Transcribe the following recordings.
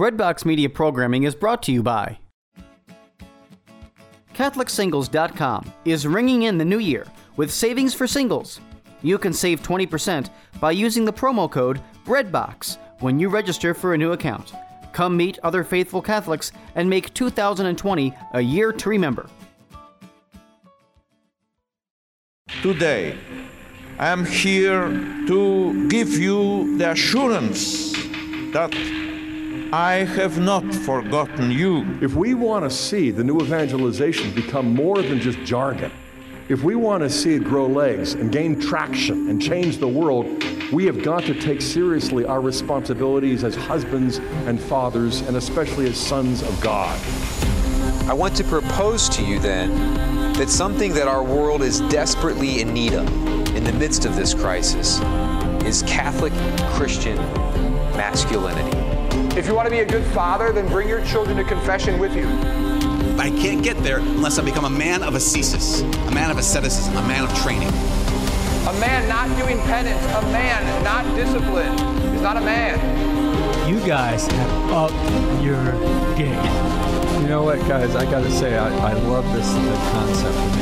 Breadbox Media programming is brought to you by CatholicSingles.com is ringing in the new year with savings for singles. You can save 20% by using the promo code BREADBOX when you register for a new account. Come meet other faithful Catholics and make 2020 a year to remember. Today, I am here to give you the assurance that I have not forgotten you. If we want to see the new evangelization become more than just jargon, if we want to see it grow legs and gain traction and change the world, we have got to take seriously our responsibilities as husbands and fathers, and especially as sons of God. I want to propose to you then that something that our world is desperately in need of in the midst of this crisis is Catholic Christian masculinity. If you want to be a good father, then bring your children to confession with you. I can't get there unless I become a man of ascesis, a man of asceticism, a man of training. A man not doing penance, a man not disciplined is not a man. You guys have upped your game. You know what, guys? I gotta say, I love the concept of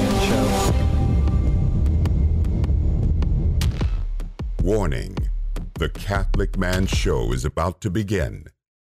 Man Show. Warning: the Catholic Man Show is about to begin.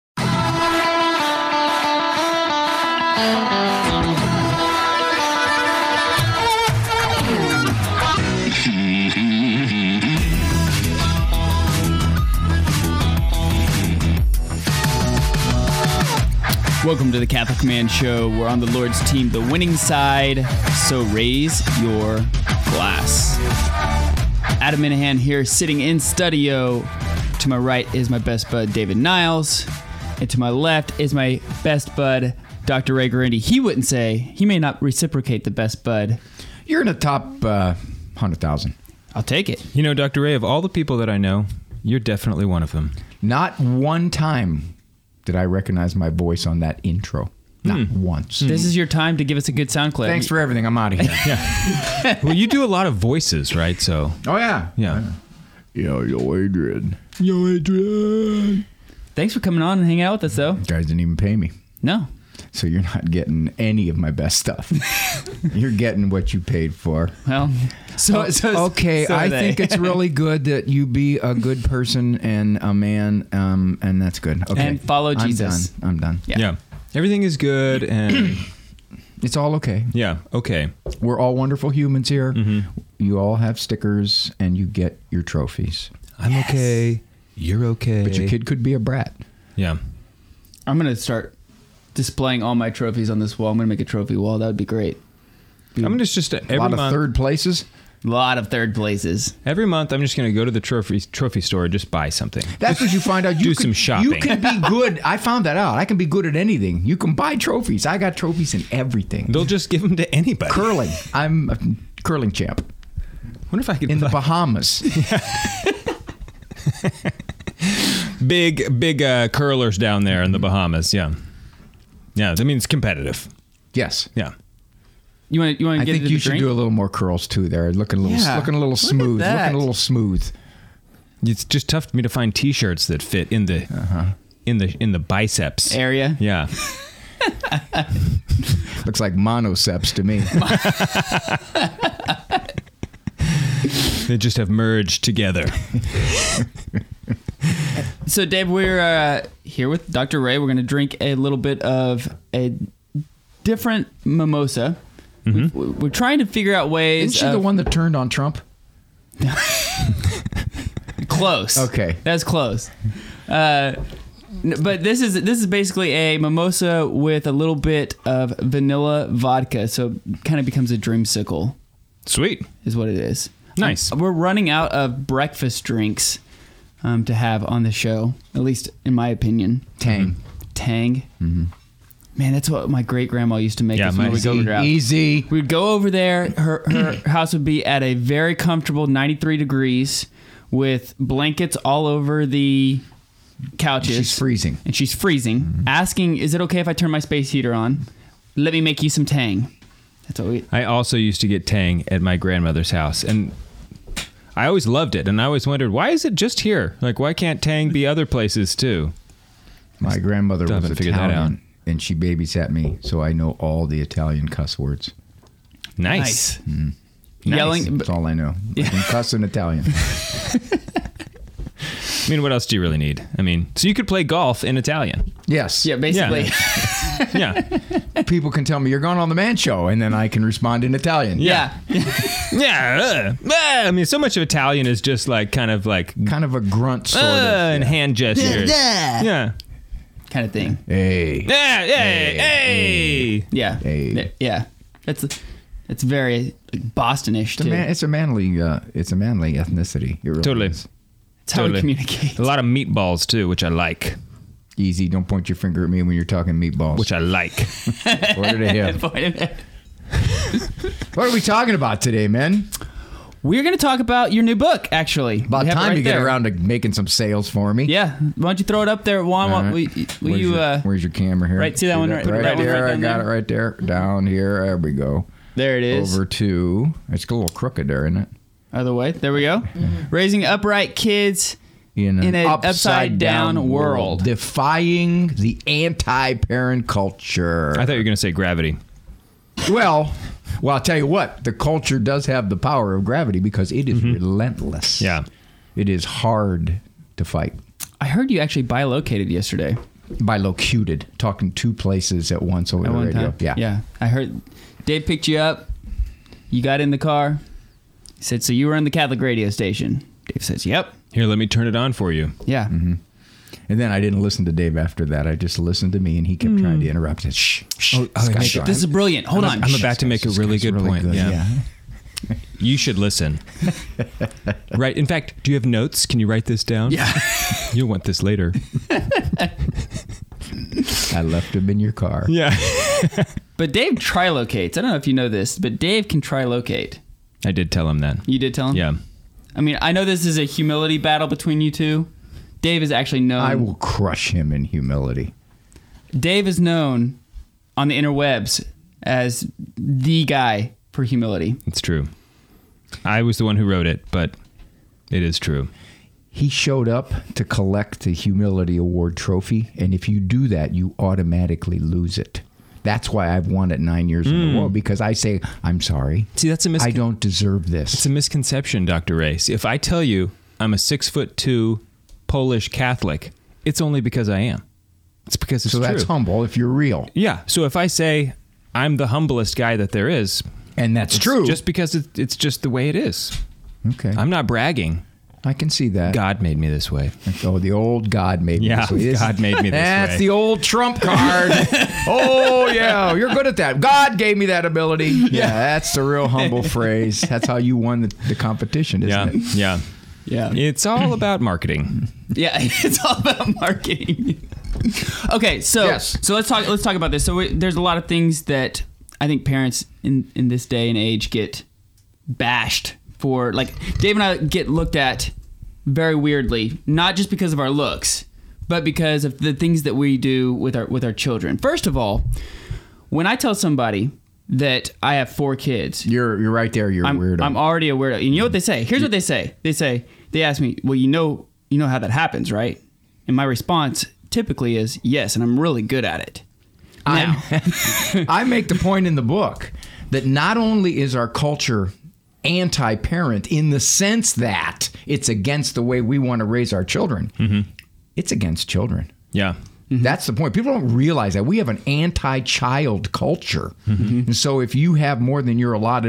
Welcome to the Catholic Man Show. We're on the Lord's team, the winning side, so raise your glass. Adam Minahan here, sitting in studio. To my right is my best bud, David Niles. And to my left is my best bud, Dr. Ray Guarendi. He wouldn't say, he may not reciprocate the best bud. You're in the top 100,000. I'll take it. You know, Dr. Ray, of all the people that I know, you're definitely one of them. Not one time did I recognize my voice on that intro. Not once. This is your time to give us a good sound clip. Thanks for everything. I'm out of here. Yeah. Well, you do a lot of voices, right? So. Oh, yeah. Yeah. Yo, Adrian. Thanks for coming on and hanging out with us, though. You guys didn't even pay me. No. So you're not getting any of my best stuff. You're getting what you paid for. Well, okay. I think it's really good that you be a good person and a man, and that's good. Okay. And follow Jesus. I'm done. Yeah. Everything is good, and it's all okay. Yeah. Okay. We're all wonderful humans here. Mm-hmm. You all have stickers, and you get your trophies. I'm okay. You're okay. But your kid could be a brat. Yeah. I'm going to start displaying all my trophies on this wall. I'm going to make a trophy wall. That would be great. I'm going to just every a lot month, of third places. A lot of third places. Every month, I'm just going to go to the trophy store and just buy something. That's what you find out. Do some shopping. You can be good. I found that out. I can be good at anything. You can buy trophies. I got trophies in everything. They'll just give them to anybody. Curling. I'm a curling champ. Wonder if I could in the Bahamas. Big curlers down there in the Bahamas. Yeah. Yeah, that means competitive. Yes. Yeah. You want to get I think into you the should drink? do a little more curls too. There, looking a little smooth. Looking a little smooth. It's just tough for me to find T-shirts that fit in the biceps area. Yeah. Looks like monoceps to me. They just have merged together. So, Dave, we're here with Dr. Ray. We're going to drink a little bit of a different mimosa. Mm-hmm. We're trying to figure out ways. Isn't she the one that turned on Trump? Close. Okay, that's close. But this is basically a mimosa with a little bit of vanilla vodka, so it kind of becomes a dreamsicle. Sweet is what it is. Nice. We're running out of breakfast drinks to have on the show, at least in my opinion. Tang. Mm-hmm. Man, that's what my great grandma used to make us when we go over there. Easy. We'd go over there. Her house would be at a very comfortable 93 degrees with blankets all over the couches. She's freezing. And she's freezing. Mm-hmm. Asking, is it okay if I turn my space heater on? Let me make you some Tang. That's what I also used to get Tang at my grandmother's house. And I always loved it. And I always wondered, why is it just here? Like, why can't Tang be other places too? My grandmother Still was haven't figured that Italian, and she babysat me, so I know all the Italian cuss words. Nice. Mm. Yelling. That's all I know. I can cuss in Italian. I mean, what else do you really need? I mean, so you could play golf in Italian. Yes. Yeah, basically. Yeah. People can tell me you're going on the Man Show, and then I can respond in Italian. Yeah. I mean, so much of Italian is just like kind of a grunt sort of. And hand gestures. Yeah. Kind of thing. Hey. Hey. Yeah. Hey. Yeah. It's very Bostonish too. It's a manly ethnicity. It really Totally. is. It's how we communicate. A lot of meatballs too, which I like. Easy. Don't point your finger at me when you're talking meatballs. Which I like. Point it at him. What are we talking about today, man? We're going to talk about your new book, actually. About time you get around to making some sales for me. Yeah. Why don't you throw it up there, Juan? Right. Where's your camera here? Right, see that one right there? right I got it right there. Down here. There we go. There it is. Over to... It's a little crooked there, isn't it? Other way. There we go. Raising upright kids in an upside down world. Defying the anti-parent culture. I thought you were going to say gravity. Well, I'll tell you what. The culture does have the power of gravity because it is relentless. Yeah. It is hard to fight. I heard you actually bilocated yesterday. Bilocuted. Talking two places at once over the radio. Time? Yeah. I heard Dave picked you up. You got in the car. He said, so you were on the Catholic radio station. Dave says, yep. Here, let me turn it on for you. Yeah. Mm-hmm. And then I didn't listen to Dave after that. I just listened to me, and he kept trying to interrupt. Said, shh. This is brilliant. Hold on. I'm about to make a really good point. Good. Yeah. You should listen. Right. In fact, do you have notes? Can you write this down? Yeah. You'll want this later. I left him in your car. Yeah. But Dave trilocates. I don't know if you know this, but Dave can trilocate. I did tell him that. You did tell him? Yeah. I mean, I know this is a humility battle between you two. Dave is actually known. I will crush him in humility. Dave is known on the interwebs as the guy for humility. It's true. I was the one who wrote it, but it is true. He showed up to collect the Humility Award trophy, and if you do that, you automatically lose it. That's why I've won it 9 years in a row, because I say, I'm sorry. See, that's I don't deserve this. It's a misconception, Dr. Race. If I tell you I'm a 6'2" Polish Catholic, it's only because I am. It's because it's true. So that's humble if you're real. Yeah. So if I say I'm the humblest guy that there is, and that's true, just because it's just the way it is. Okay. I'm not bragging. I can see that. God made me this way. Oh, the old God made me this way. Yeah, God made me this way. That's the old Trump card. Oh, yeah, you're good at that. God gave me that ability. Yeah, that's the real humble phrase. That's how you won the competition, isn't it? Yeah. Yeah. It's all about marketing. Yeah, it's all about marketing. Okay, so let's talk about this. So there's a lot of things that I think parents in this day and age get bashed for. Like Dave and I get looked at very weirdly, not just because of our looks, but because of the things that we do with our children. First of all, when I tell somebody that I have 4 kids, you're right there. You're a weirdo. I'm already a weirdo. And you know what they say? Here's what they say. They ask me, well, you know how that happens, right? And my response typically is yes, and I'm really good at it. Now, I make the point in the book that not only is our culture anti-parent in the sense that it's against the way we want to raise our children, it's against children. Yeah. That's the point. People don't realize that we have an anti-child culture. And so if you have more than your allotted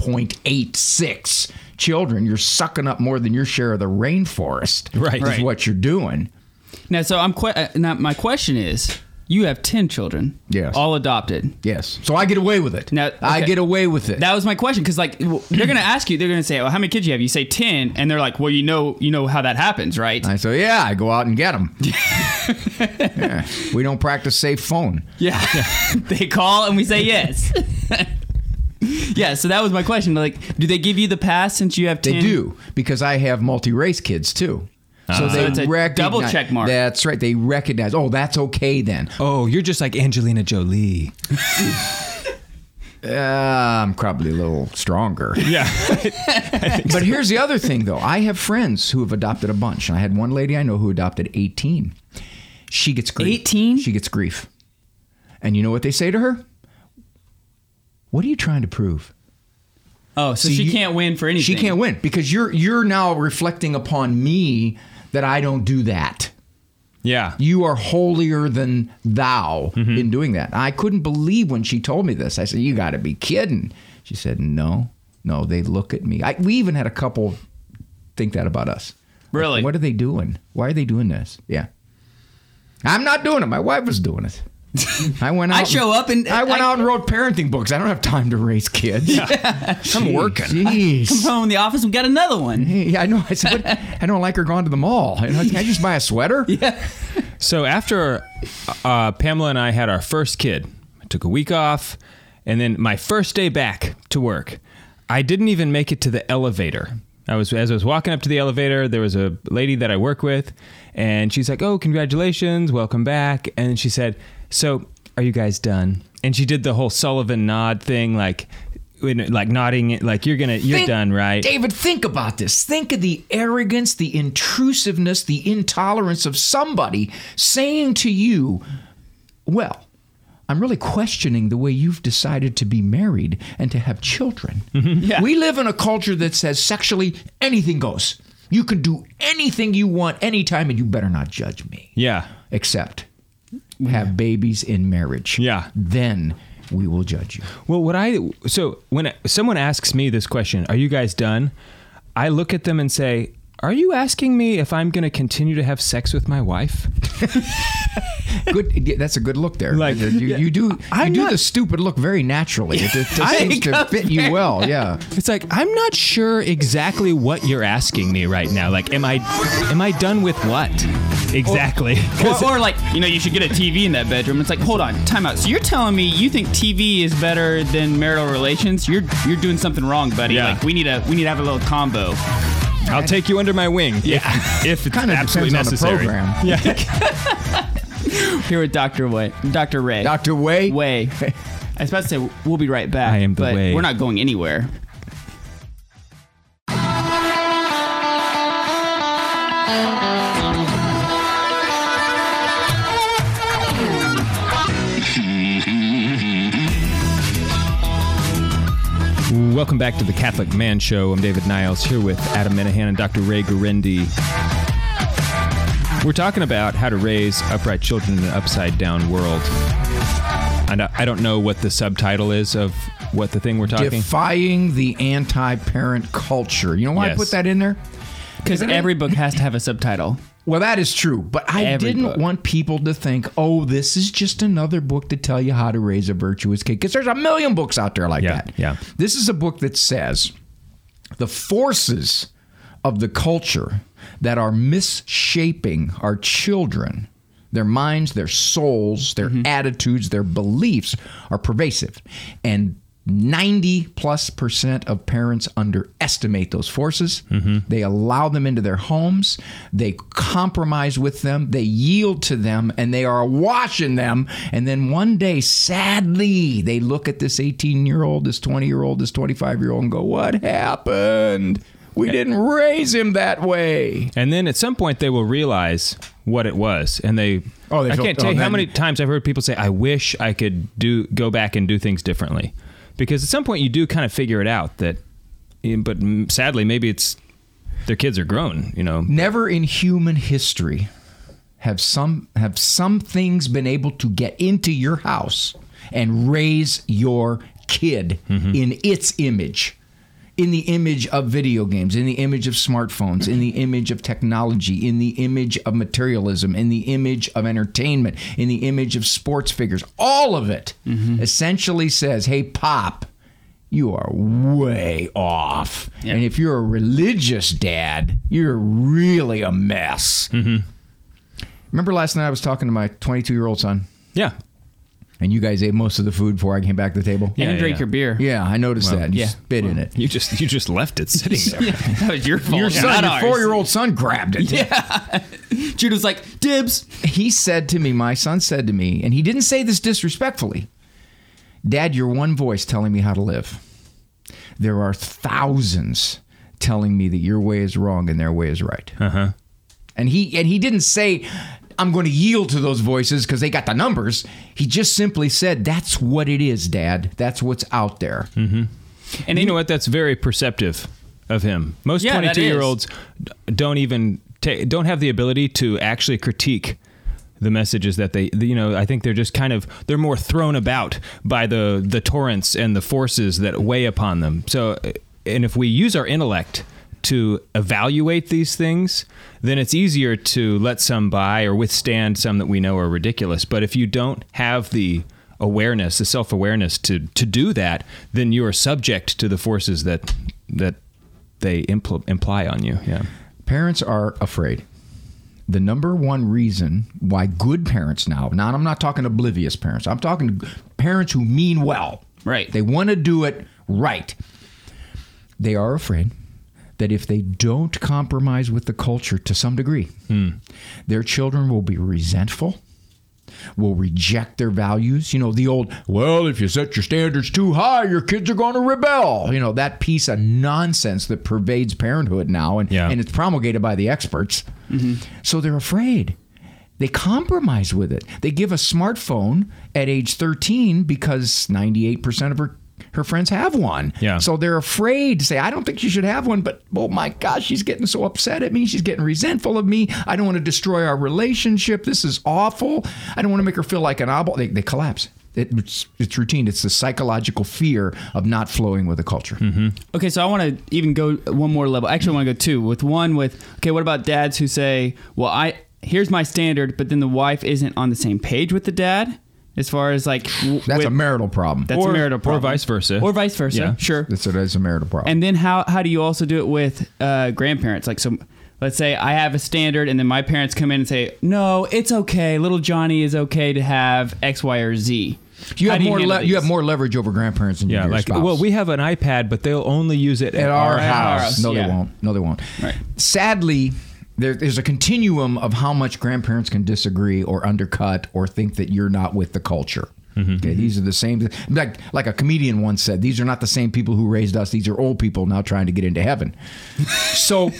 1.86 children, you're sucking up more than your share of the rainforest. Right. Is what you're doing. Now, so now my question is, you have 10 children. Yes. All adopted. Yes. So I get away with it. Now, okay. I get away with it. That was my question, because like they're going to ask you, they're going to say, well, how many kids do you have? You say 10, and they're like, well, you know how that happens, right? I say, yeah, I go out and get them. Yeah. We don't practice safe phone. Yeah. They call and we say yes. Yeah, so that was my question. Like, do they give you the pass since you have 10? They do, because I have multi-race kids too. So it's a double check mark. That's right. They recognize, oh, that's okay then. Oh, you're just like Angelina Jolie. I'm probably a little stronger. Yeah. But here's the other thing, though. I have friends who have adopted a bunch. And I had one lady I know who adopted 18. she gets grief. 18? She gets grief. And you know what they say to her? What are you trying to prove? Oh, so she can't win for anything. She can't win because you're now reflecting upon me that I don't do that. Yeah. You are holier than thou in doing that. I couldn't believe when she told me this. I said, you got to be kidding. She said, no, they look at me. We even had a couple think that about us. Really? Like, what are they doing? Why are they doing this? Yeah. I'm not doing it. My wife was doing it. I went out. out and wrote parenting books. I don't have time to raise kids. Yeah. I'm working. Jeez. Come home in the office. We got another one. Yeah, I know. I said, I don't like her going to the mall. Can I just buy a sweater? Yeah. So after Pamela and I had our first kid, I took a week off, and then my first day back to work, I didn't even make it to the elevator. As I was walking up to the elevator, there was a lady that I work with, and she's like, "Oh, congratulations, welcome back." And she said, "So, are you guys done?" And she did the whole Sullivan nod thing, like nodding, like you're done, right? David, think about this. Think of the arrogance, the intrusiveness, the intolerance of somebody saying to you, "Well, I'm really questioning the way you've decided to be married and to have children." Yeah. We live in a culture that says sexually anything goes. You can do anything you want anytime, and you better not judge me. Yeah. Except have babies in marriage. Yeah. Then we will judge you. Well, when someone asks me this question, "Are you guys done?" I look at them and say, "Are you asking me if I'm going to continue to have sex with my wife?" Good. That's a good look there. Like, you do the stupid look very naturally. It seems to fit you well. Yeah. It's like, I'm not sure exactly what you're asking me right now. Like, am I done with what exactly? Or like, you should get a TV in that bedroom. It's like, hold on, time out. So you're telling me you think TV is better than marital relations? You're doing something wrong, buddy. Yeah. Like we need to have a little combo. I'll take you under my wing if it's kind of absolutely necessary. On the program. Yeah. Here with Dr. Ray. Dr. Way? Way. I was about to say, we'll be right back. I am the way. We're not going anywhere. Welcome back to the Catholic Man Show. I'm David Niles here with Adam Minahan and Dr. Ray Guarendi. We're talking about how to raise upright children in an upside-down world. And I don't know what the subtitle is of what the thing we're talking. Defying the anti-parent culture. You know why I put that in there? Because every book has to have a subtitle. Well, that is true. But I didn't want people to think, oh, this is just another book to tell you how to raise a virtuous kid. Because there's a million books out there like that. Yeah. This is a book that says the forces of the culture that are misshaping our children, their minds, their souls, their attitudes, their beliefs are pervasive. And 90+% of parents underestimate those forces. They allow them into their homes. They compromise with them. They yield to them, and they are watching them. And then one day, sadly, they look at this 18-year-old, this 20-year-old, this 25-year-old and go, what happened? We didn't raise him that way. And then at some point they will realize what it was. And I can't tell you how many times I've heard people say, I wish I could go back and do things differently. Because at some point you do kind of figure it out but sadly maybe it's their kids are grown, Never in human history have some things been able to get into your house and raise your kid in its image. In the image of video games, in the image of smartphones, in the image of technology, in the image of materialism, in the image of entertainment, in the image of sports figures. All of it essentially says, hey, Pop, you are way off. Yeah. And if you're a religious dad, you're really a mess. Remember last night I was talking to my 22-year-old son? Yeah. And you guys ate most of the food before I came back to the table? Yeah, and drank your beer. Yeah, I noticed that. You spit in it. You just left it sitting there. That was your fault. Your 4-year-old son grabbed it. Yeah. Jude was like, dibs. He said to me, my son said to me, and he didn't say this disrespectfully, Dad, you're one voice telling me how to live. There are thousands telling me that your way is wrong and their way is right. And he didn't say, I'm going to yield to those voices because they got the numbers. He just simply said, that's what it is, Dad. That's what's out there. Mm-hmm. And you know what? That's very perceptive of him. Most 22-year-olds don't even don't have the ability to actually critique the messages that I think they're just they're more thrown about by the torrents and the forces that weigh upon them. So, and if we use our intellect to evaluate these things, then it's easier to let some by or withstand some that we know are ridiculous. But if you don't have the awareness, the self-awareness to do that, then you are subject to the forces that they imply on you. Yeah. Parents are afraid. The number one reason why good parents now, I'm not talking oblivious parents. I'm talking parents who mean well. Right. They want to do it right. They are afraid that if they don't compromise with the culture to some degree, their children will be resentful, will reject their values. You know, the old, well, if you set your standards too high, your kids are going to rebel. You know, that piece of nonsense that pervades parenthood now, and it's promulgated by the experts. Mm-hmm. So they're afraid. They compromise with it. They give a smartphone at age 13 because 98% of her friends have one. Yeah. So they're afraid to say, I don't think she should have one, but oh my gosh, she's getting so upset at me. She's getting resentful of me. I don't want to destroy our relationship. This is awful. I don't want to make her feel like an obstacle. They collapse. It's routine. It's the psychological fear of not flowing with the culture. Mm-hmm. Okay, so I want to even go one more level. Actually, I want to go two. Okay, what about dads who say, well, here's my standard, but then the wife isn't on the same page with the dad? As far as like... That's a marital problem. That's a marital problem. Or vice versa. Or vice versa, yeah. Sure. That's a marital problem. And then how do you also do it with grandparents? Like, so let's say I have a standard and then my parents come in and say, no, it's okay. Little Johnny is okay to have X, Y, or Z. You have more leverage over grandparents than your spouse. Well, we have an iPad, but they'll only use it at our house. No, they won't. Right. Sadly... There's a continuum of how much grandparents can disagree or undercut or think that you're not with the culture. Mm-hmm. Okay, these are the same, like a comedian once said, these are not the same people who raised us. These are old people now trying to get into heaven. So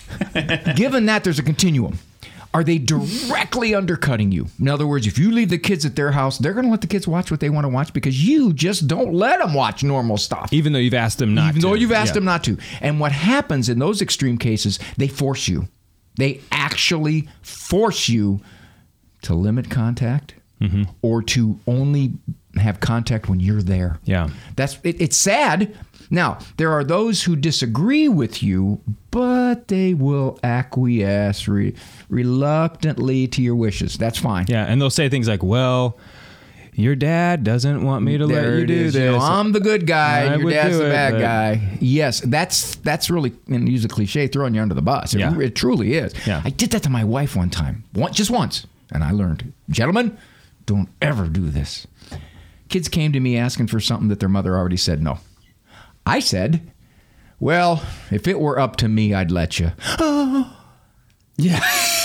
given that there's a continuum, are they directly undercutting you? In other words, if you leave the kids at their house, they're going to let the kids watch what they want to watch because you just don't let them watch normal stuff. Even though you've asked them not to. Even though you've asked them not to. And what happens in those extreme cases, they force you. They actually force you to limit contact or to only have contact when you're there. Yeah. It's sad. Now, there are those who disagree with you, but they will acquiesce reluctantly to your wishes. That's fine. Yeah, and they'll say things like, well, your dad doesn't want me to let you do this. You know, I'm the good guy. Your dad's the bad guy. Yes, that's really, and use a cliche, throwing you under the bus. It truly is. Yeah. I did that to my wife one time, just once, and I learned, gentlemen, don't ever do this. Kids came to me asking for something that their mother already said no. I said, well, if it were up to me, I'd let you. Yeah.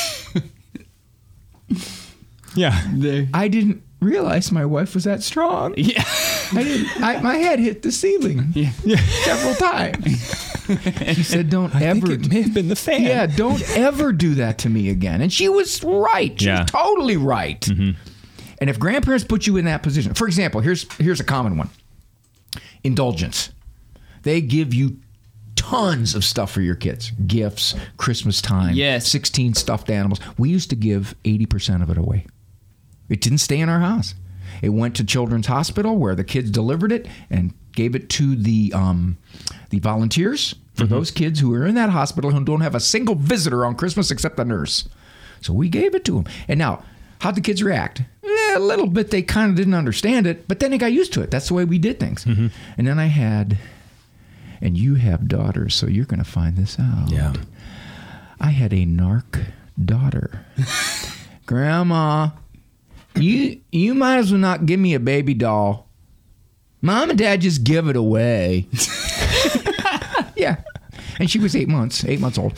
Yeah. I didn't realize my wife was that strong. Yeah. My head hit the ceiling several times. She said, I think it may have been the fan. Yeah, don't ever do that to me again. And she was right. She was totally right. Mm-hmm. And if grandparents put you in that position, for example, here's a common one. Indulgence. They give you tons of stuff for your kids. Gifts, Christmas time, 16 stuffed animals. We used to give 80% of it away. It didn't stay in our house. It went to Children's Hospital where the kids delivered it and gave it to the volunteers for those kids who are in that hospital who don't have a single visitor on Christmas except the nurse. So we gave it to them. And now, how'd the kids react? A little bit. They kind of didn't understand it, but then they got used to it. That's the way we did things. Mm-hmm. And then I had, and you have daughters, so you're going to find this out. Yeah. I had a narc daughter. Grandma, you might as well not give me a baby doll. Mom and Dad just give it away. Yeah. And she was 8 months old.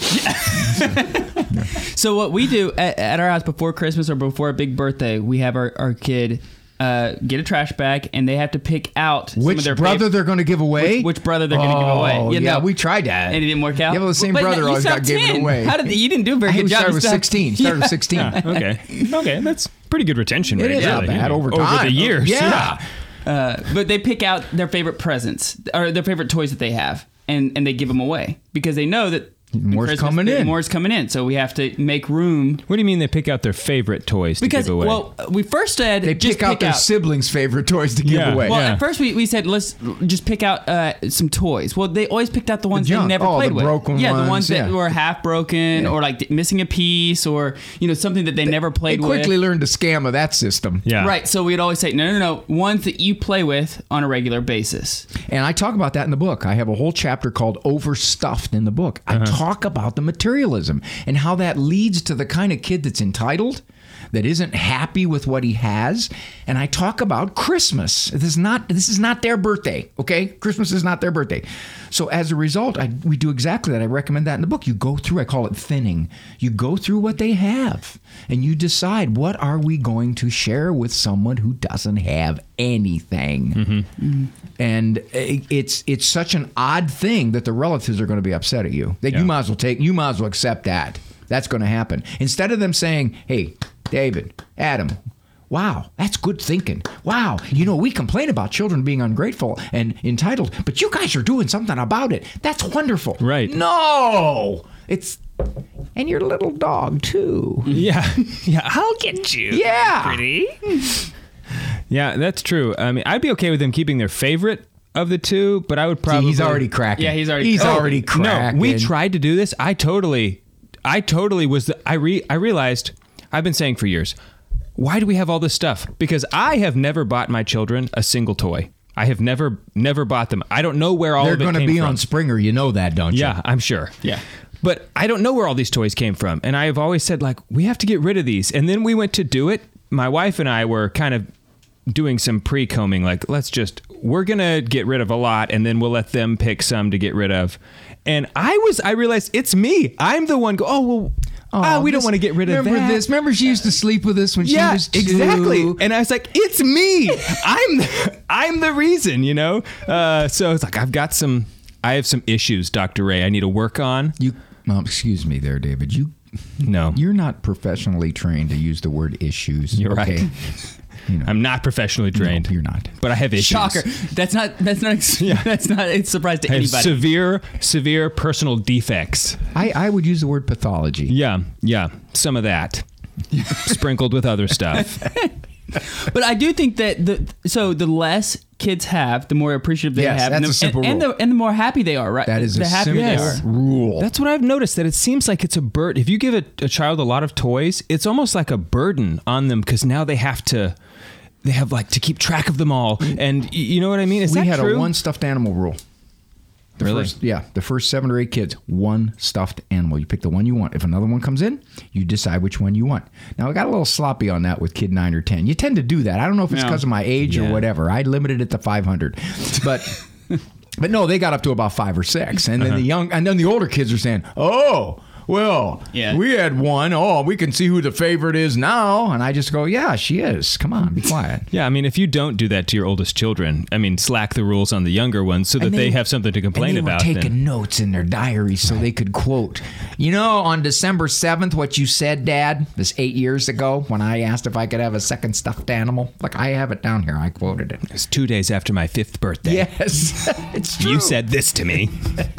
So what we do at our house before Christmas or before a big birthday, we have our kid get a trash bag, and they have to pick out some Which of their brother they're going to give away? Which brother they're going to give away. Oh, yeah, we tried that. And it didn't work out? Yeah, well, the same brother always got given away. How did you didn't do a very good job. Started with 16. Started with 16. Okay, that's pretty good retention rate. It is not bad over time. Over the years. Yeah. But they pick out their favorite presents or their favorite toys that they have, and they give them away because they know that more's coming in. More's coming in, so we have to make room. What do you mean they pick out their favorite toys to give away? Well, we first said they just pick out their siblings' favorite toys to give away. Well, at first we said let's just pick out some toys. Well, they always picked out the ones they never played the with. Broken the ones, ones that were half broken or like missing a piece or something that they never played with. They quickly learned to scam of that system. Yeah. Right. So we'd always say no, ones that you play with on a regular basis. And I talk about that in the book. I have a whole chapter called Overstuffed in the book. I talk about the materialism and how that leads to the kind of kid that's entitled, that isn't happy with what he has. And I talk about Christmas. This is not their birthday, okay? Christmas is not their birthday. So as a result, we do exactly that. I recommend that in the book. You go through, I call it thinning. You go through what they have and you decide, what are we going to share with someone who doesn't have anything? And it's such an odd thing that the relatives are going to be upset at you. That you might as well accept that. That's going to happen. Instead of them saying, hey, David, Adam, wow, that's good thinking. Wow, we complain about children being ungrateful and entitled, but you guys are doing something about it. That's wonderful. Right. No, and your little dog too. Yeah, I'll get you. Yeah. Pretty. Yeah, that's true. I mean, I'd be okay with them keeping their favorite of the two, but I would probably... he's already cracking. Yeah, he's already cracking. No, we tried to do this. I totally was... I realized... I've been saying for years, why do we have all this stuff? Because I have never bought my children a single toy. I have never bought them. I don't know where all of it came from. They're going to be on Springer. You know that, don't you? Yeah, I'm sure. Yeah. But I don't know where all these toys came from. And I have always said, we have to get rid of these. And then we went to do it. My wife and I were kind of doing some pre-combing. We're going to get rid of a lot, and then we'll let them pick some to get rid of. And I realized it's me. I'm the one we don't want to get rid of that. Remember this? Remember she used to sleep with us when she was 2? Exactly. And I was like, it's me. I'm the reason, So it's like I have some issues, Dr. Ray, I need to work on. Excuse me there, David. No. You're not professionally trained to use the word issues. You're right. I'm not professionally trained. No, you're not. But I have issues. Shocker. That's not a surprise to anybody. Severe personal defects. I would use the word pathology. Yeah. Some of that. Sprinkled with other stuff. But I do think that the less kids have, the more appreciative they have. That's a simple rule. And the more happy they are, right? That is a simple rule. That's what I've noticed, that it seems like it's a burden. If you give a child a lot of toys, it's almost like a burden on them because now they have to keep track of them all. And you know what I mean? Is that true? We had a one stuffed animal rule. The first 7 or 8 kids, one stuffed animal. You pick the one you want. If another one comes in, you decide which one you want. Now, I got a little sloppy on that with kid 9 or 10. You tend to do that. I don't know if it's because of my age or whatever. I limited it to 500. But no, they got up to about 5 or 6. And then the older kids are saying, we had one. Oh, we can see who the favorite is now. And I just go, yeah, she is. Come on, be quiet. Yeah, I mean, if you don't do that to your oldest children, slack the rules on the younger ones so that they have something to complain about. They were taking notes in their diaries so they could quote. On December 7th, what you said, Dad, this 8 years ago when I asked if I could have a second stuffed animal. Look, I have it down here. I quoted it. It's 2 days after my 5th birthday. Yes, it's true. You said this to me.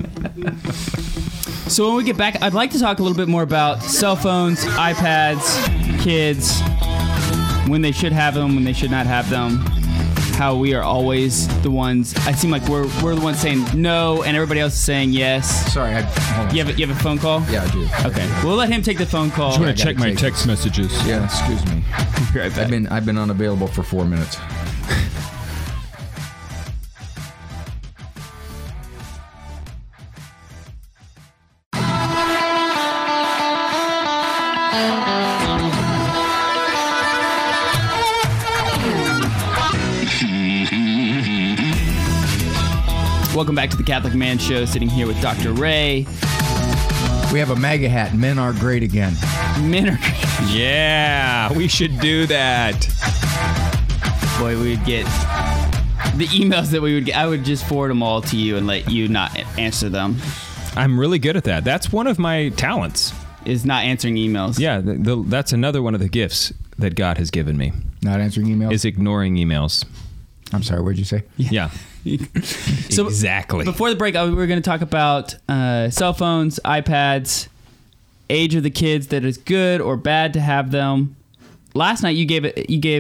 So when we get back, I'd like to talk a little bit more about cell phones, iPads, kids, when they should have them, when they should not have them, how we are always the ones, I seem like we're the ones saying no and everybody else is saying yes. Sorry, hold on. You have a phone call? Yeah, I do. Okay, we'll let him take the phone call. I'm going to check my text messages. Yeah, excuse me. Right back. I've been unavailable for 4 minutes. Welcome back to the Catholic Man Show, sitting here with Dr. Ray. We have a MAGA hat. Men are great again. Men are great. Yeah, we should do that. boy, we would get the emails that we would get. I would just forward them all to you and let you not answer them. I'm really good at that. That's one of my talents. Is not answering emails. Yeah, that's another one of the gifts that God has given me. Not answering emails? Is ignoring emails. I'm sorry, what did you say? Yeah. So exactly. Before the break, we were going to talk about cell phones, iPads, age of the kids, that is good or bad to have them. Last night you gave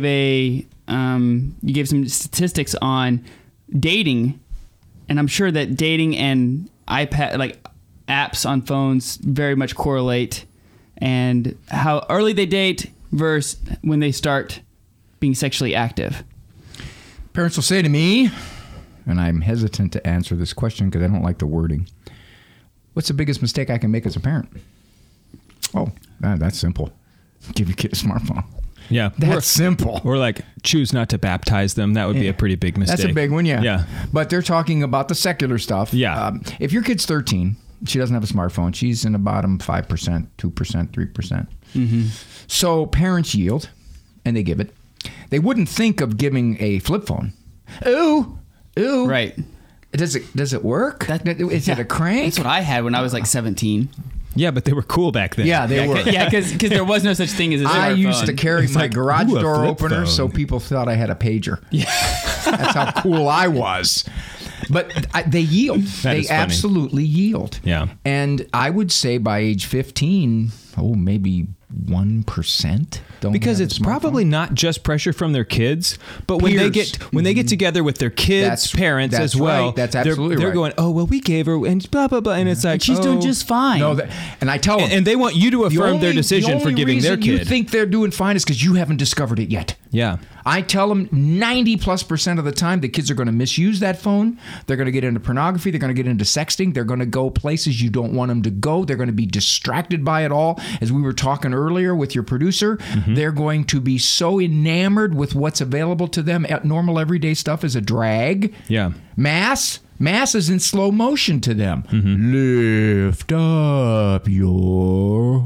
some statistics on dating, and I'm sure that dating and iPad, like apps on phones, very much correlate, and how early they date versus when they start being sexually active. Parents will say to me, and I'm hesitant to answer this question because I don't like the wording, what's the biggest mistake I can make as a parent? Oh, that's simple. Give your kid a smartphone. Yeah. That's simple. Or like choose not to baptize them. That would be a pretty big mistake. That's a big one, yeah. Yeah. But they're talking about the secular stuff. Yeah. If your kid's 13, she doesn't have a smartphone, she's in the bottom 5%, 2%, 3%. Mm-hmm. So parents yield, and they give it. They wouldn't think of giving a flip phone. Ooh. Right. Does it work? Is it a crank? That's what I had when I was like 17. Yeah, but they were cool back then. Yeah, they were. Yeah, because there was no such thing as a smartphone. I used to carry my garage ooh, a door flip opener phone. so people thought I had a pager. Yeah. That's how cool I was. But they yield. They absolutely yield. Yeah. And I would say by age 15, maybe 1% don't because have it's a smartphone. Probably not just pressure from their kids, but when they get together with their kids' parents that's as well, right. That's absolutely they're right. going, oh well, we gave her and blah blah blah, and it's like she's doing just fine. No, and I tell them, and they want you to affirm their decision for giving their kid. You think they're doing fine is because you haven't discovered it yet. Yeah. I tell them 90+% of the time the kids are going to misuse that phone. They're going to get into pornography. They're going to get into sexting. They're going to go places you don't want them to go. They're going to be distracted by it all. As we were talking earlier with your producer, they're going to be so enamored with what's available to them. Normal everyday stuff is a drag. Yeah. Mass is in slow motion to them. Lift up your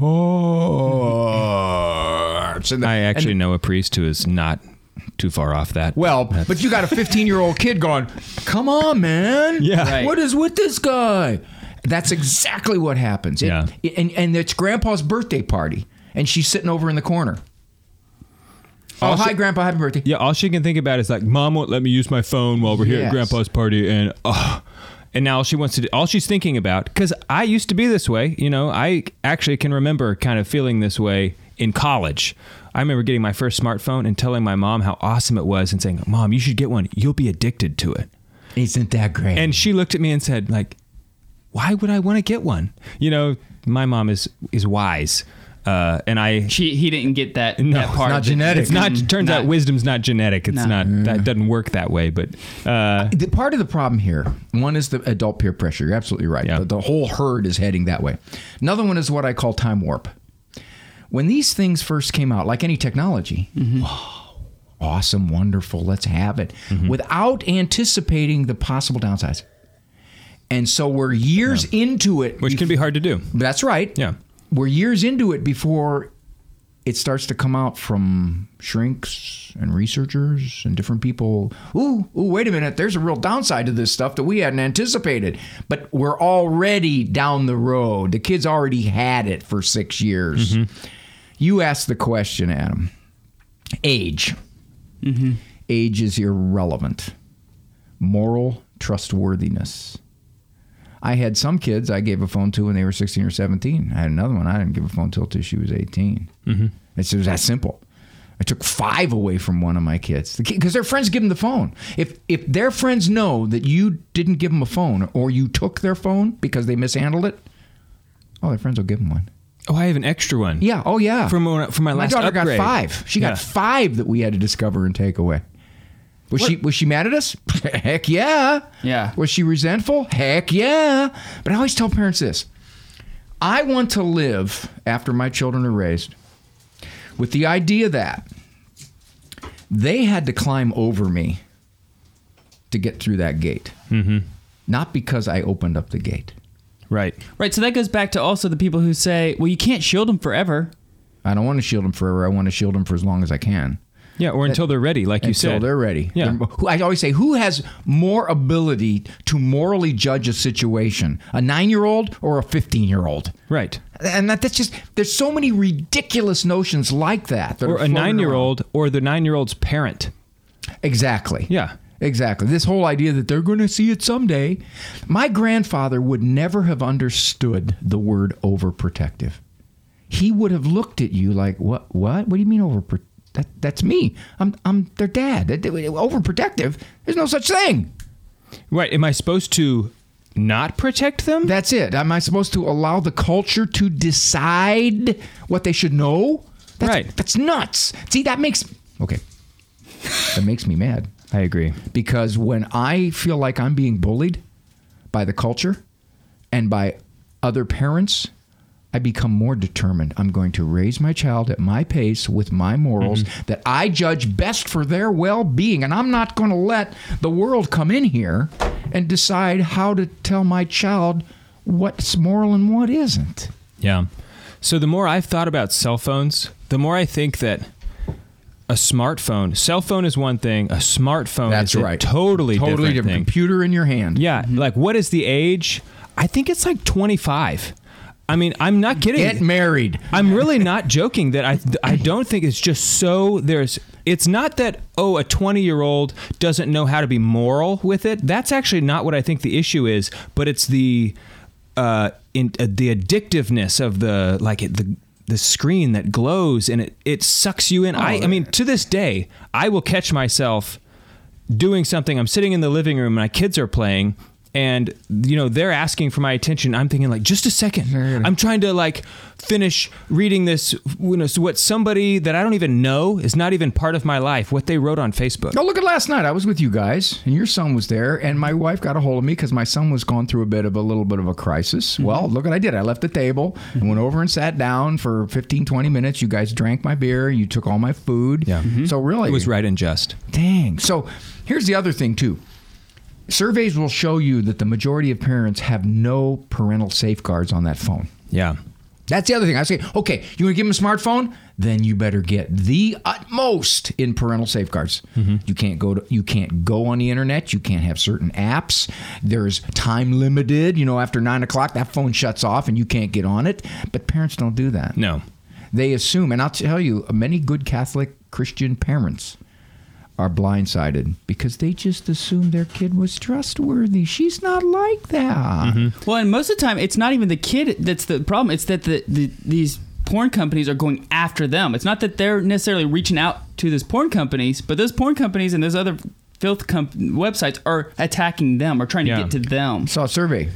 hearts. I actually know a priest who is not too far off that. Well, but you got a 15-year-old kid going, come on, man. Yeah. Right. What is with this guy? That's exactly what happens. Yeah. And it's Grandpa's birthday party, and she's sitting over in the corner. Hi, Grandpa, happy birthday. Yeah, all she can think about is like, Mom won't let me use my phone while we're here at Grandpa's party, and now all she's thinking about, because I used to be this way, I actually can remember kind of feeling this way in college. I remember getting my first smartphone and telling my mom how awesome it was and saying, Mom, you should get one. You'll be addicted to it. Isn't that great? And she looked at me and said, like, why would I want to get one? My mom is wise. He didn't get that part. It's not genetic. It's not. Turns out wisdom's not genetic. It's not. That doesn't work that way. But the part of the problem here, one is the adult peer pressure. You're absolutely right. Yeah. The whole herd is heading that way. Another one is what I call time warp. When these things first came out, like any technology, awesome, wonderful, let's have it, without anticipating the possible downsides. And so we're years into it. Which can be hard to do. That's right. Yeah. We're years into it before it starts to come out from shrinks and researchers and different people. Ooh, wait a minute. There's a real downside to this stuff that we hadn't anticipated. But we're already down the road. The kids already had it for 6 years. You asked the question, Adam. Age. Age is irrelevant. Moral trustworthiness. I had some kids I gave a phone to when they were 16 or 17. I had another one I didn't give a phone till she was 18. It was that simple. I took 5 away from one of my kids because their friends give them the phone. If their friends know that you didn't give them a phone or you took their phone because they mishandled it, their friends will give them one. Oh, I have an extra one. Yeah. Oh, yeah. From my last daughter upgrade. got 5. She got 5 that we had to discover and take away. Was she mad at us? Heck yeah. Yeah. Was she resentful? Heck yeah. But I always tell parents this. I want to live after my children are raised with the idea that they had to climb over me to get through that gate. Not because I opened up the gate. Right. Right. So that goes back to also the people who say, well, you can't shield them forever. I don't want to shield them forever. I want to shield them for as long as I can. Yeah, or until they're ready, like you said. Until they're ready. Yeah. I always say, who has more ability to morally judge a situation, a 9-year-old or a 15-year-old? Right. And that's just, there's so many ridiculous notions like that. Or a 9-year-old or the 9-year-old's parent. Exactly. Yeah. Exactly. This whole idea that they're going to see it someday. My grandfather would never have understood the word overprotective. He would have looked at you like, what? What do you mean overprotective? That's me. I'm their dad. Overprotective? There's no such thing. Right. Am I supposed to not protect them? That's it. Am I supposed to allow the culture to decide what they should know? Right. That's nuts. See, that makes me mad. I agree. Because when I feel like I'm being bullied by the culture and by other parents, I become more determined. I'm going to raise my child at my pace with my morals that I judge best for their well-being. And I'm not going to let the world come in here and decide how to tell my child what's moral and what isn't. Yeah. So the more I've thought about cell phones, the more I think that a smartphone, cell phone is one thing, a smartphone is a totally different thing. Computer in your hand. Yeah. Like, what is the age? I think it's like 25. I mean, I'm not kidding. Get married. I'm really not joking that I don't think it's just so it's not that, a 20-year-old doesn't know how to be moral with it. That's actually not what I think the issue is, but it's the addictiveness of the screen that glows and it sucks you in. I mean, to this day, I will catch myself doing something. I'm sitting in the living room, my kids are playing, and they're asking for my attention. I'm thinking like, just a second. I'm trying to like finish reading this. What somebody that I don't even know is not even part of my life. What they wrote on Facebook. Oh, look at last night. I was with you guys, and your son was there, and my wife got a hold of me because my son was going through a little bit of a crisis. Mm-hmm. Well, look what I did. I left the table and went over and sat down for 15, 20 minutes. You guys drank my beer. You took all my food. Yeah. Mm-hmm. So really, it was right and just. Dang. So here's the other thing too. Surveys will show you that the majority of parents have no parental safeguards on that phone. Yeah. That's the other thing. I say, okay, you want to give them a smartphone? Then you better get the utmost in parental safeguards. Mm-hmm. You can't go on the internet. You can't have certain apps. There's time limited. After 9 o'clock, that phone shuts off and you can't get on it. But parents don't do that. No. They assume, and I'll tell you, many good Catholic Christian parents are blindsided because they just assumed their kid was trustworthy. She's not like that. Mm-hmm. Well, and most of the time, it's not even the kid that's the problem. It's that these porn companies are going after them. It's not that they're necessarily reaching out to those porn companies, but those porn companies and those other filth websites are attacking them or trying to get to them. Saw a survey.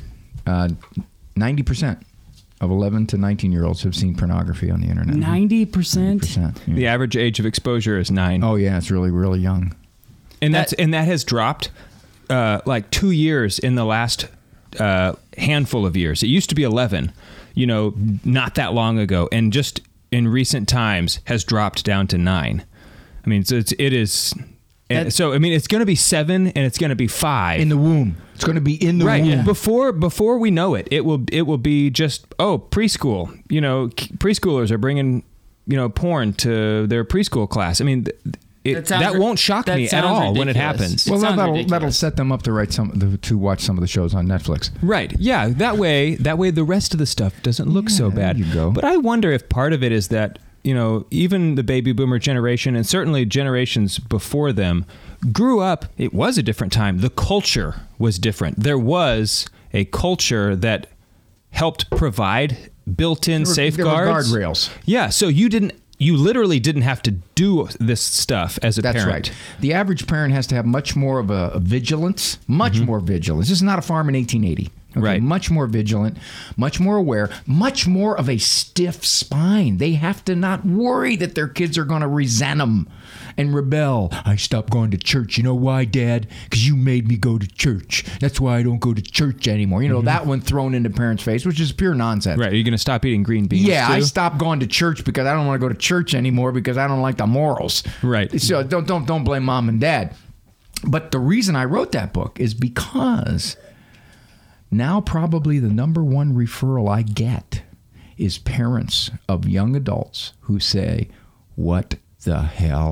90% of 11 to 19-year-olds have seen pornography on the internet. 90%? Yeah. The average age of exposure is 9. Oh, yeah. It's really, really young. And that has dropped like 2 years in the last handful of years. It used to be 11, not that long ago. And just in recent times has dropped down to 9. I mean, so it is... So, I mean, it's going to be 7 and it's going to be 5. In the womb. It's going to be in the womb. Yeah. Before we know it, it will be just, preschool. Preschoolers are bringing, porn to their preschool class. I mean, that won't shock me at all ridiculous. When it happens. Well, that'll set them up to watch some of the shows on Netflix. Right. Yeah. That way the rest of the stuff doesn't look so bad. There you go. But I wonder if part of it is that, even the baby boomer generation and certainly generations before them grew up. It was a different time. The culture was different. There was a culture that helped provide built-in safeguards. There were guardrails. Yeah. So you literally didn't have to do this stuff as a parent. That's right. The average parent has to have much more of a vigilance, more vigilance. This is not a farm in 1880. Okay, right. Much more vigilant, much more aware, much more of a stiff spine. They have to not worry that their kids are going to resent them and rebel. I stopped going to church. You know why, Dad? Because you made me go to church. That's why I don't go to church anymore. That one thrown into parents' face, which is pure nonsense. Right. Are you going to stop eating green beans? Yeah, too? I stopped going to church because I don't want to go to church anymore because I don't like the morals. Right. So don't blame Mom and Dad. But the reason I wrote that book is because now probably the number one referral I get is parents of young adults who say, "What the hell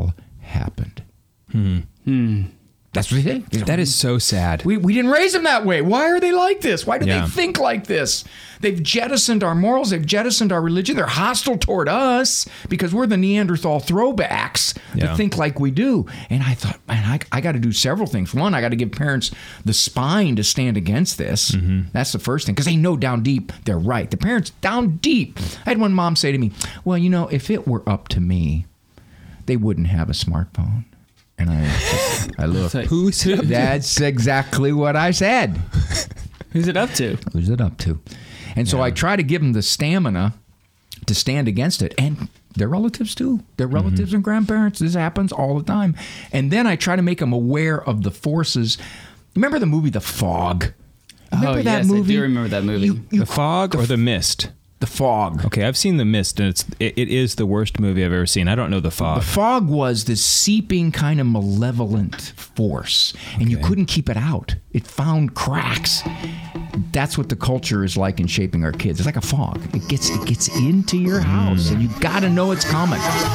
happened. That's what they say. That is so sad. We didn't raise them that way. Why are they like this? Why do they think like this? They've jettisoned our morals. They've jettisoned our religion. They're hostile toward us because we're the Neanderthal throwbacks that think like we do. And I thought, man, I got to do several things. One, I got to give parents the spine to stand against this. That's the first thing, because they know down deep they're right. The parents down deep. I had one mom say to me, well, you know, if it were up to me, they wouldn't have a smartphone. And I looked. Who's it up to? That's exactly what I said. Who's it up to? Who's it up to? And so I try to give them the stamina to stand against it. And their relatives too. Their relatives and grandparents. This happens all the time. And then I try to make them aware of the forces. Remember the movie The Fog? Remember that movie? I do remember that movie. The Fog or The Mist? The Fog. Okay, I've seen The Mist, and it is the worst movie I've ever seen. I don't know The Fog. The Fog was this seeping kind of malevolent force, and you couldn't keep it out. It found cracks. That's what the culture is like in shaping our kids. It's like a fog. It gets into your house, and you got to know it's coming.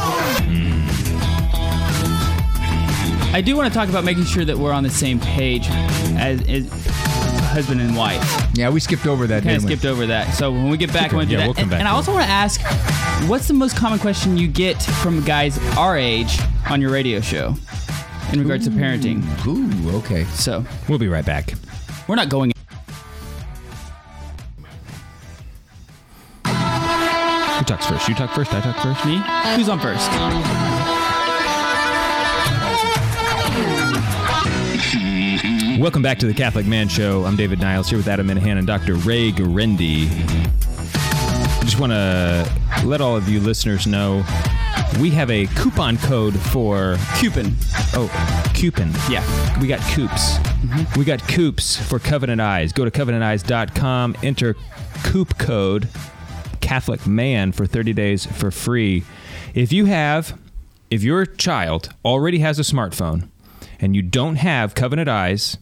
I do want to talk about making sure that we're on the same page as husband and wife. Yeah, we skipped over that. Kind of skipped over that. So when we get back, we'll do that. We'll come back. And I also want to ask, what's the most common question you get from guys our age on your radio show in regards to parenting? Ooh, okay. So we'll be right back. We're not going. Who talks first? You talk first? I talk first? Me? Who's on first? Welcome back to the Catholic Man Show. I'm David Niles here with Adam Minahan and Dr. Ray Guarendi. I just want to let all of you listeners know we have a coupon code for... Coupon. Oh, coupon. Yeah. We got coops. We got coops for Covenant Eyes. Go to covenanteyes.com, enter coop code Catholic Man for 30 days for free. If your child already has a smartphone and you don't have Covenant Eyes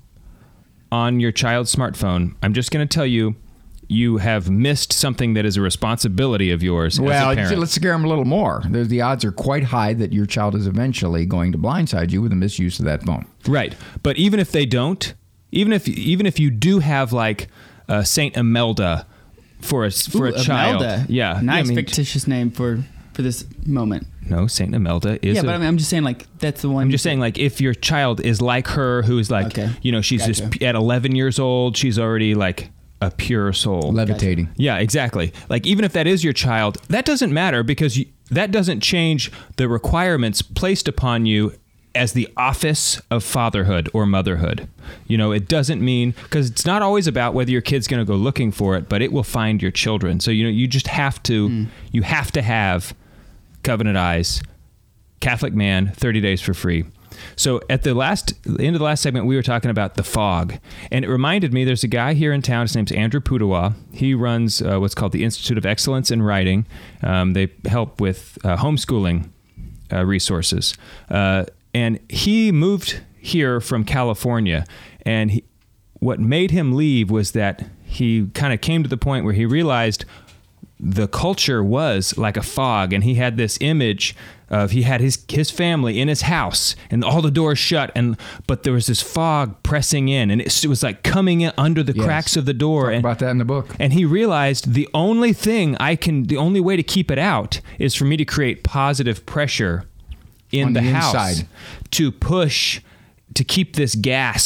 on your child's smartphone, I'm just going to tell you, you have missed something that is a responsibility of yours as a parent. Let's scare them a little more. The odds are quite high that your child is eventually going to blindside you with the misuse of that phone. Right. But even if they don't, even if you do have like Saint Imelda for a child. Imelda. Yeah. Nice fictitious name for this moment. No, Saint Imelda is. Yeah, but I'm just saying, like, that's the one. I'm just saying, like, if your child is like her, who is like, she's just at 11 years old, she's already like a pure soul, levitating. Yeah, exactly. Like, even if that is your child, that doesn't matter because that doesn't change the requirements placed upon you as the office of fatherhood or motherhood. It doesn't mean, because it's not always about whether your kid's going to go looking for it, but it will find your children. So, you just have to, you have to have Covenant Eyes, Catholic Man, 30 days for free. So at the end of the last segment, we were talking about The Fog. And it reminded me, there's a guy here in town, his name's Andrew Pudawa. He runs what's called the Institute of Excellence in Writing. They help with homeschooling resources. And he moved here from California. And what made him leave was that he kind of came to the point where he realized the culture was like a fog, and he had this image of he had his family in his house and all the doors shut, but there was this fog pressing in, and it was like coming in under the cracks of the door. Talk about that in the book. And he realized the only way to keep it out is for me to create positive pressure in the house inside, to push, to keep this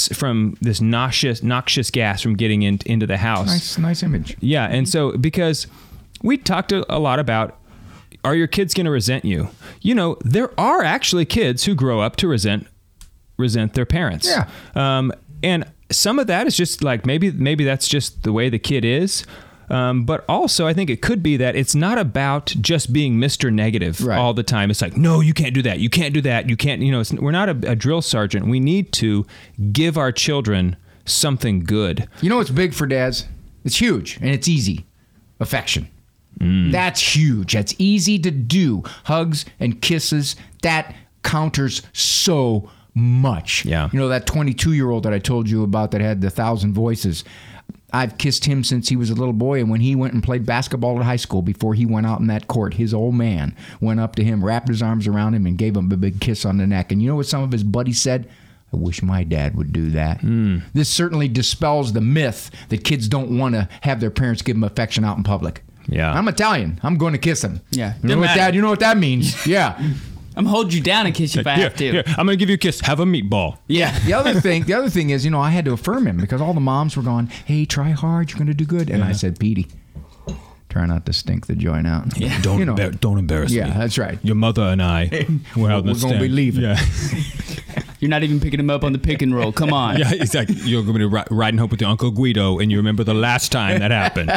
noxious gas from getting into the house. Nice image. Yeah, and so because we talked a lot about, are your kids going to resent you? There are actually kids who grow up to resent their parents. Yeah. And some of that is just like, maybe that's just the way the kid is. But also, I think it could be that it's not about just being Mr. Negative all the time. It's like, no, you can't do that. You can't do that. You can't, we're not a drill sergeant. We need to give our children something good. You know what's big for dads? It's huge, and it's easy. Affection. That's huge. That's easy to do. Hugs and kisses, that counters so much. Yeah. That 22-year-old that I told you about that had the 1,000 voices. I've kissed him since he was a little boy, and when he went and played basketball at high school, before he went out in that court, his old man went up to him, wrapped his arms around him, and gave him a big kiss on the neck. And you know what some of his buddies said? I wish my dad would do that. This certainly dispels the myth that kids don't want to have their parents give them affection out in public. Yeah. I'm Italian. I'm going to kiss him. Yeah. You know what that means? Yeah. I'm hold you down and kiss you if I have to. Here, I'm going to give you a kiss. Have a meatball. Yeah. The other thing is, I had to affirm him because all the moms were going, hey, try hard. You're going to do good. And I said, Petey, try not to stink the joint out. Yeah. Don't embarrass me. Yeah, that's right. Your mother and I, we're out in the stand. We're going to be leaving. Yeah. You're not even picking him up on the pick and roll. Come on. Yeah, exactly. You're going to be riding home with your Uncle Guido, and you remember the last time that happened.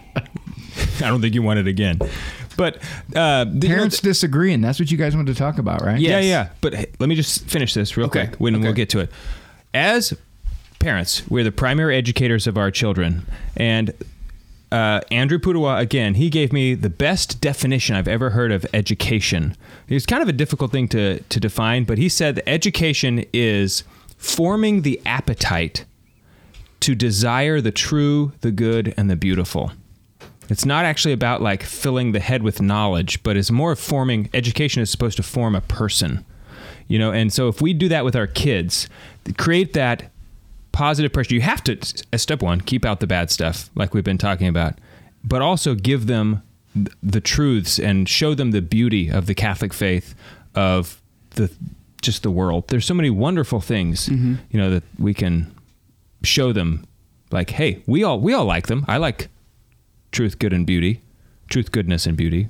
I don't think you want it again. But parents disagree, and that's what you guys want to talk about, right? Yes. Yeah. But hey, let me just finish this real quick. We'll get to it. As parents, we're the primary educators of our children, and Andrew Pudewa, again, he gave me the best definition I've ever heard of education. It's kind of a difficult thing to define, but he said that education is forming the appetite to desire the true, the good, and the beautiful. It's not actually about like filling the head with knowledge, but it's more forming. Education is supposed to form a person, and so if we do that with our kids, create that positive pressure. You have to, as step one, keep out the bad stuff like we've been talking about, but also give them the truths and show them the beauty of the Catholic faith, of just the world. There's so many wonderful things, that we can show them. Like, hey, we all like them. I like truth, good, and beauty. Truth, goodness, and beauty.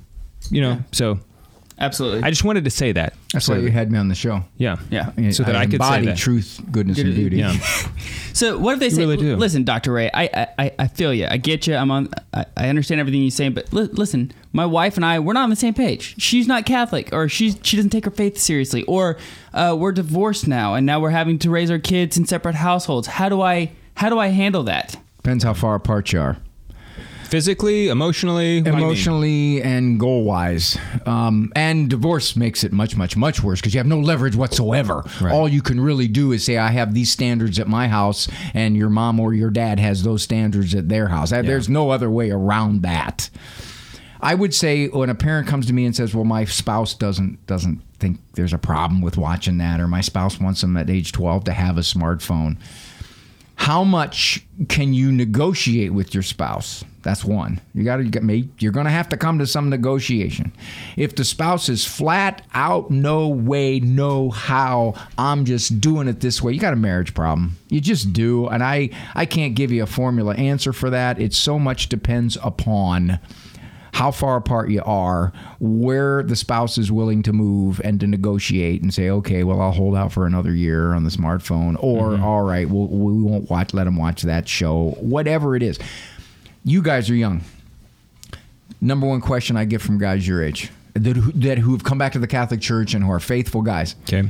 So absolutely. I just wanted to say that. That's why you had me on the show. Yeah. So that I could embody say that. Truth, goodness, and beauty. Yeah. So what if they say, really do. Listen, Dr. Ray, I feel you. I get you. I understand everything you're saying, but listen, my wife and I, we're not on the same page. She's not Catholic, or she doesn't take her faith seriously, or we're divorced now, and now we're having to raise our kids in separate households. How do I handle that? Depends how far apart you are. Physically, emotionally, and goal-wise. And divorce makes it much, much, much worse because you have no leverage whatsoever. Right. All you can really do is say, I have these standards at my house, and your mom or your dad has those standards at their house. There's no other way around that. I would say when a parent comes to me and says, well, my spouse doesn't think there's a problem with watching that, or my spouse wants them at age 12 to have a smartphone. How much can you negotiate with your spouse? That's one. You're going to have to come to some negotiation. If the spouse is flat out, no way, no how, I'm just doing it this way, you got a marriage problem. You just do. And I can't give you a formula answer for that. It so much depends upon how far apart you are, where the spouse is willing to move and to negotiate and say, okay, well, I'll hold out for another year on the smartphone, or all right, we won't let them watch that show, whatever it is. You guys are young. Number one question I get from guys your age who have come back to the Catholic Church and who are faithful guys. Okay.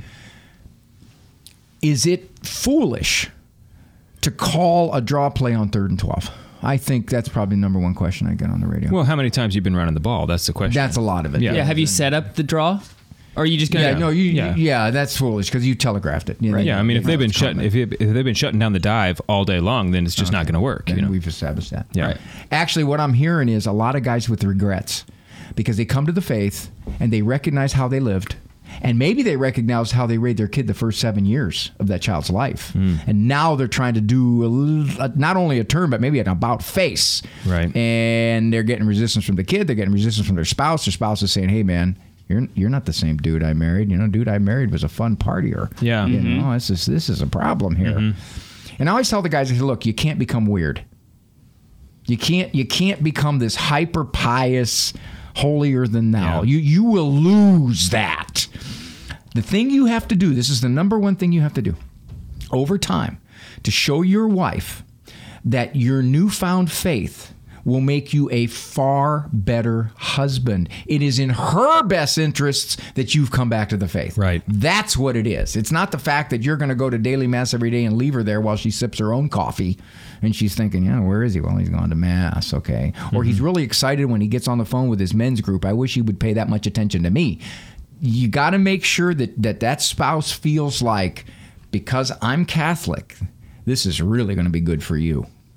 Is it foolish to call a draw play on 3rd and 12? I think that's probably the number one question I get on the radio. Well, how many times have you been running the ball? That's the question. That's a lot of it. Yeah. Have you set up the draw? Or are you just going to... Yeah, that's foolish because you telegraphed it. Right. Yeah, I mean, if they've been shutting down the dive all day long, then it's just not going to work. We've established that. Yeah. Right. Actually, what I'm hearing is a lot of guys with regrets because they come to the faith and they recognize how they lived. And maybe they recognize how they raised their kid the first 7 years of that child's life. And now they're trying to do not only a turn, but maybe an about face. Right. And they're getting resistance from the kid. They're getting resistance from their spouse. Their spouse is saying, hey, man, you're not the same dude I married. Dude I married was a fun partier. Yeah. This is a problem here. And I always tell the guys, I say, look, you can't become weird. You can't become this hyper pious, holier than thou. Yeah. You will lose that. The thing you have to do, this is the number one thing you have to do over time, to show your wife that your newfound faith will make you a far better husband. It is in her best interests that you've come back to the faith. Right. That's what it is. It's not the fact that you're going to go to daily mass every day and leave her there while she sips her own coffee and she's thinking, where is he? Well, he's gone to mass, okay. Or he's really excited when he gets on the phone with his men's group. I wish he would pay that much attention to me. You got to make sure that spouse feels like, because I'm Catholic, this is really going to be good for you.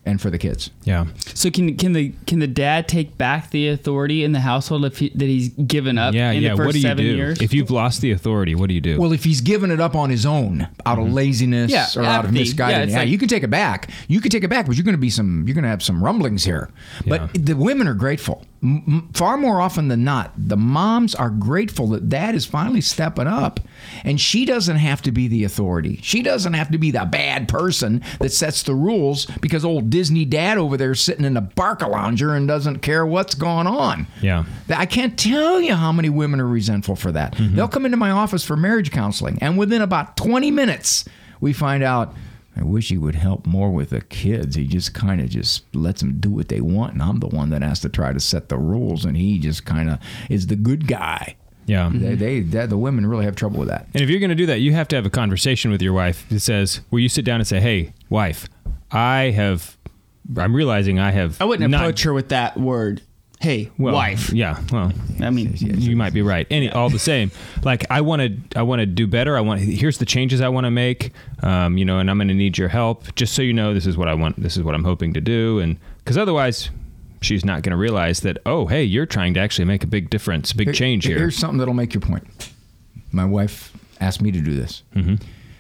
and for the kids. Yeah. So can the dad take back the authority in the household that he's given up in the first what do you 7 do? years? If you've lost the authority, what do you do? Well, if he's given it up on his own out of laziness or out of apathy. misguidance, you can take it back. You can take it back, but you're going to have some rumblings here. But the women are grateful. Far more often than not, the moms are grateful that dad is finally stepping up, and she doesn't have to be the authority. She doesn't have to be the bad person that sets the rules because old Disney dad over there is sitting in a Barcalounger and doesn't care what's going on. Yeah. I can't tell you how many women are resentful for that. Mm-hmm. They'll come into my office for marriage counseling, and within about 20 minutes, we find out, I wish he would help more with the kids. He just kind of just lets them do what they want, and I'm the one that has to try to set the rules, and he just kind of is the good guy. Yeah. The women really have trouble with that. And if you're going to do that, you have to have a conversation with your wife that says, where you sit down and say, hey, wife, I'm realizing I have. I wouldn't approach her with that word. Hey, wife. Yeah. Well, I mean, you might be right. All the same, like I want to do better. Here's the changes I want to make. And I'm going to need your help. Just so you know, this is what I want. This is what I'm hoping to do. And because otherwise, she's not going to realize that. Oh, hey, you're trying to actually make a big difference, big change here. Here's something that'll make your point. My wife asked me to do this. Mm-hmm.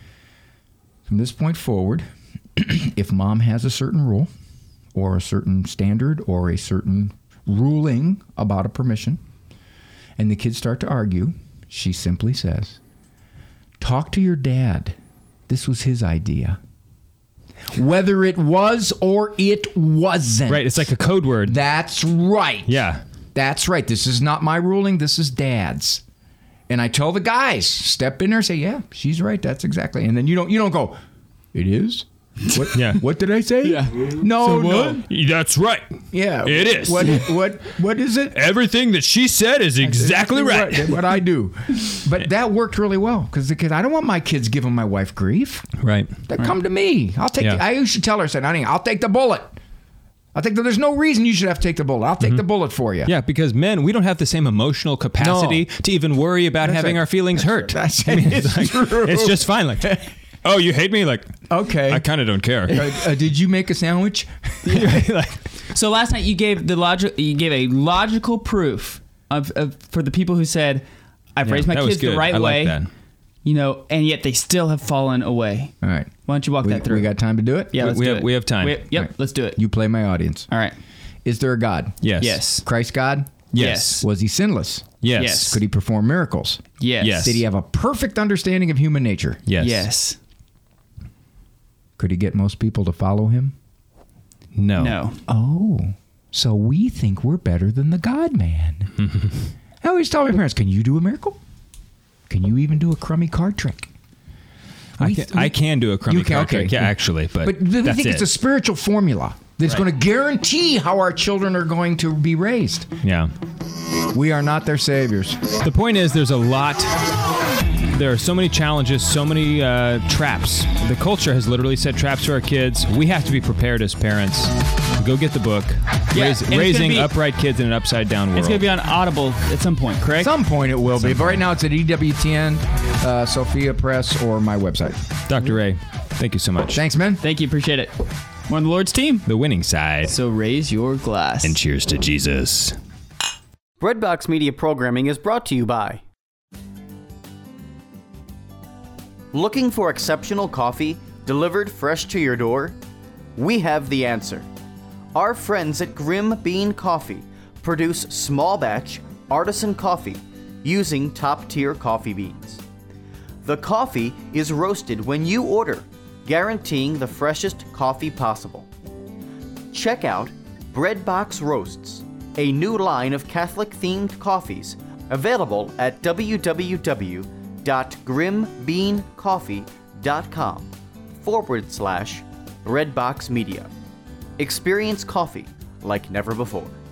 From this point forward, if mom has a certain rule, or a certain standard, or a certain ruling about a permission, and the kids start to argue, she simply says, talk to your dad. This was his idea. Whether it was or it wasn't. Right, it's like a code word. That's right. Yeah. That's right. This is not my ruling. This is dad's. And I tell the guys, step in there and say, yeah, she's right. That's exactly. And then you don't go, it is? What? Yeah. What did I say? Yeah. No, no. That's right. Yeah. It is. What is it? Everything that she said is exactly right. What I do. But that worked really well because I don't want my kids giving my wife grief. Right. They come to me. I used to tell her, honey, I'll take the bullet. There's no reason you should have to take the bullet. I'll take the bullet for you. Yeah, because men, we don't have the same emotional capacity to even worry about having our feelings hurt. It's just fine. Like, oh, you hate me? Like, okay. I kind of don't care. Did you make a sandwich? So last night you gave a logical proof of for the people who said, I've raised my kids the right way. Like that. And yet they still have fallen away. All right. Why don't you walk that through? We got time to do it? Yeah, let's do it. We have time. Yep, let's do it. You play my audience. All right. Is there a God? Yes. Yes. Christ God? Yes. Was he sinless? Yes. Could he perform miracles? Yes. Yes. Did he have a perfect understanding of human nature? Yes. Yes. Could he get most people to follow him? No. Oh, so we think we're better than the God-man. I always tell my parents, can you do a miracle? Can you even do a crummy card trick? I can do a crummy card trick, actually, but we think it's a spiritual formula that's going to guarantee how our children are going to be raised. Yeah. We are not their saviors. The point is, there are so many challenges, so many traps. The culture has literally set traps for our kids. We have to be prepared as parents. Go get the book. Raising Upright Kids in an Upside Down World. It's going to be on Audible at some point, correct? At some point it will be. But right now it's at EWTN, Sophia Press, or my website. Dr. Ray, thank you so much. Thanks, man. Thank you. Appreciate it. We're on the Lord's team. The winning side. So raise your glass. And cheers to Jesus. Breadbox Media programming is brought to you by... Looking for exceptional coffee delivered fresh to your door? We have the answer. Our friends at Grim Bean Coffee produce small batch artisan coffee using top-tier coffee beans. The coffee is roasted when you order, guaranteeing the freshest coffee possible. Check out Breadbox Roasts, a new line of Catholic-themed coffees available at www.grimbeancoffee.com/Redbox Media. Experience coffee like never before.